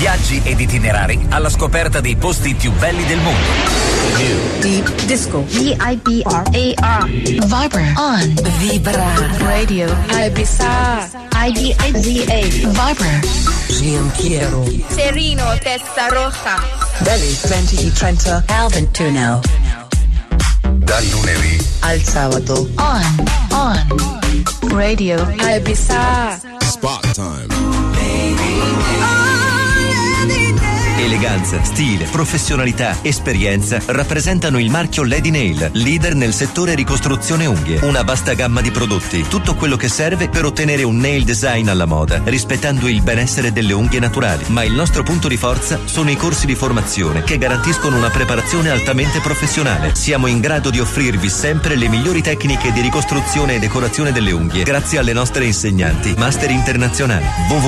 Viaggi ed itinerari alla scoperta dei posti più belli del mondo. Deep Disco. V-I-B-R-A-R. Vibra on. Vibra Radio. Ibiza. I-B-I-Z-A. Vibra. Gianchiero. Serino, Testa Rossa. Belly 2030. Alvin Tuno. Dal lunedì al sabato. On. Radio. Ibiza. Spot time. Eleganza, stile, professionalità, esperienza rappresentano il marchio Lady Nail, leader nel settore ricostruzione unghie. Una vasta gamma di prodotti, tutto quello che serve per ottenere un nail design alla moda, rispettando il benessere delle unghie naturali. Ma il nostro punto di forza sono i corsi di formazione che garantiscono una preparazione altamente professionale. Siamo in grado di offrirvi sempre le migliori tecniche di ricostruzione e decorazione delle unghie grazie alle nostre insegnanti master internazionali.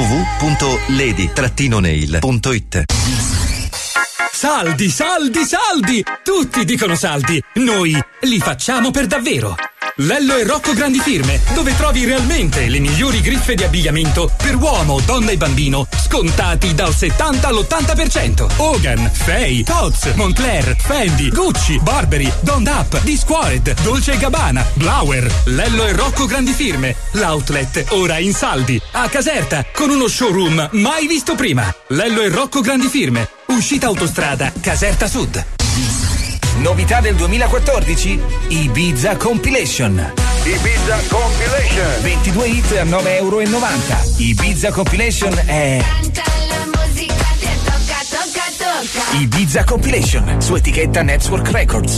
www.lady-nail.it. Saldi, saldi, saldi! Tutti dicono saldi. Noi li facciamo per davvero. Lello e Rocco Grandi Firme, dove trovi realmente le migliori griffe di abbigliamento per uomo, donna e bambino, scontati dal 70 all'80%. Hogan, Fay, Tod's, Moncler, Fendi, Gucci, Burberry, Don't Up, Disquared, Dolce & Gabbana, Blauer. Lello e Rocco Grandi Firme, l'outlet ora in saldi, a Caserta, con uno showroom mai visto prima. Lello e Rocco Grandi Firme, uscita autostrada Caserta Sud. Novità del 2014? Ibiza Compilation. Ibiza Compilation. 22 hit a €9,90. Ibiza Compilation è Ibiza Compilation su etichetta Network Records.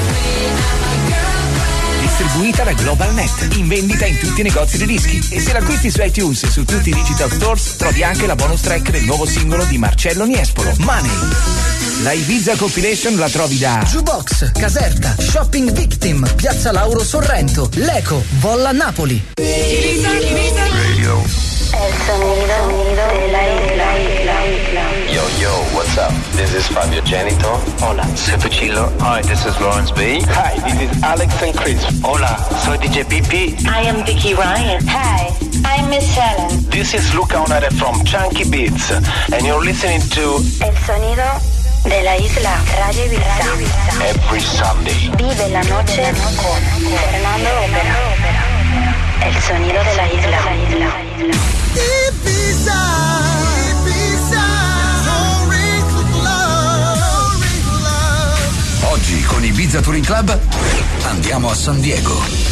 Distribuita da Global Net, in vendita in tutti i negozi di dischi. E se l'acquisti su iTunes e su tutti i digital stores, trovi anche la bonus track del nuovo singolo di Marcello Niespolo, Money. La Ibiza Compilation la trovi da Jukebox, Caserta, Shopping Victim, Piazza Lauro Sorrento, Leco, Volla Napoli. Radio. El sonido de la isla. Yo, yo, what's up? This is Fabio Genito. Hola, soy Puccillo. Hi, this is Lawrence B. Hi, this is Alex and Chris. Hola, soy DJ Pippi. I am Vicky Ryan. Hi, I'm Miss Helen. This is Luca Onare from Chunky Beats, and you're listening to El sonido de la isla. Radio Ibiza. Every Sunday. Vive la noche con Fernando Opera. El sonido de la isla. Ibiza, Ibiza, so ring love. Oggi con Ibiza Touring Club andiamo a San Diego.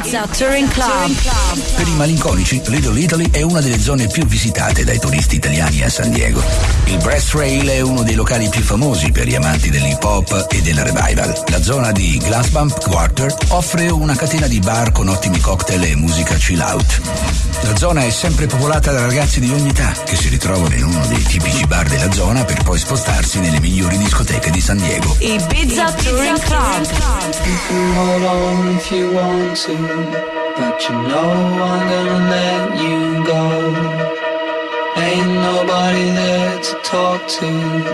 Ibiza Touring Club. Per i malinconici, Little Italy è una delle zone più visitate dai turisti italiani a San Diego. Il Brass Trail è uno dei locali più famosi per gli amanti dell'hip hop e della revival. La zona di Glassbump Quarter offre una catena di bar con ottimi cocktail e musica chill out. La zona è sempre popolata da ragazzi di ogni età che si ritrovano in uno dei tipici bar della zona per poi spostarsi nelle migliori discoteche di San Diego. Ibiza Touring Club. You can hold on if you want to, but you know I'm gonna let you go. Ain't nobody there to talk to,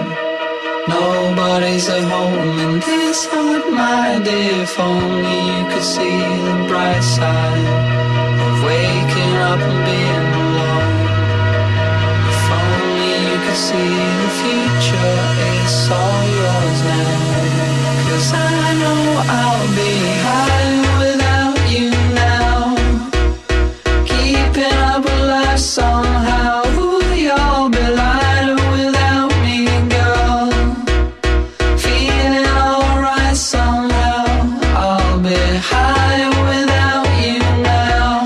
nobody's at home in this heart, my dear. If only you could see the bright side of waking up and being alone. If only you could see the future, it's all yours now. 'Cause I know I'll be high without you now, keeping up with life somehow. You'll be lighter without me, girl, feeling alright somehow. I'll be high without you now,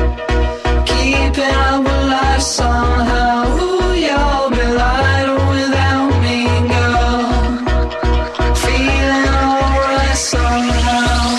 keeping up with life somehow. You'll be lighter without me, girl, feeling alright somehow.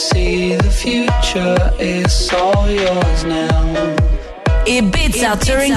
Ibiza Touring